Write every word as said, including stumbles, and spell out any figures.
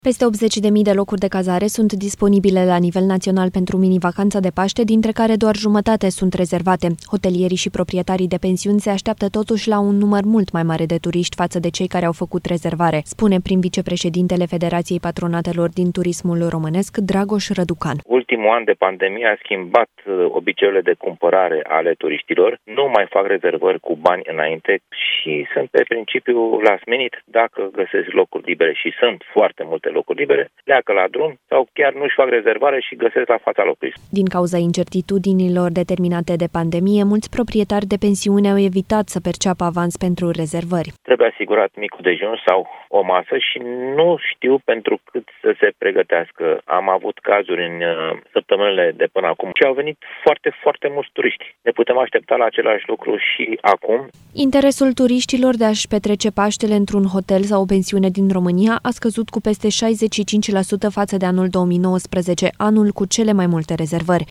Peste optzeci de mii de locuri de cazare sunt disponibile la nivel național pentru mini-vacanța de Paște, dintre care doar jumătate sunt rezervate. Hotelierii și proprietarii de pensiuni se așteaptă totuși la un număr mult mai mare de turiști față de cei care au făcut rezervare, spune prim vicepreședintele Federației Patronatelor din Turismul Românesc, Dragoș Răducan. Ultimul an de pandemie a schimbat obiceiurile de cumpărare ale turiștilor. Nu mai fac rezervări cu bani înainte și sunt pe principiu last minute dacă găsesc locuri libere și sunt foarte multe locuri libere, pleacă la drum sau chiar nu-și fac rezervare și găsesc la fața locului. Din cauza incertitudinilor determinate de pandemie, mulți proprietari de pensiuni au evitat să perceapă avans pentru rezervări. Trebuie asigurat micul dejun sau o masă și nu știu pentru cât să se pregătească. Am avut cazuri în săptămânile de până acum și au venit foarte, foarte mulți turiști. Ne putem aștepta la același lucru și acum. Interesul turiștilor de a-și petrece Paștele într-un hotel sau o pensiune din România a scăzut cu peste șaizeci și cinci la sută față de anul două mii nouăsprezece, anul cu cele mai multe rezervări.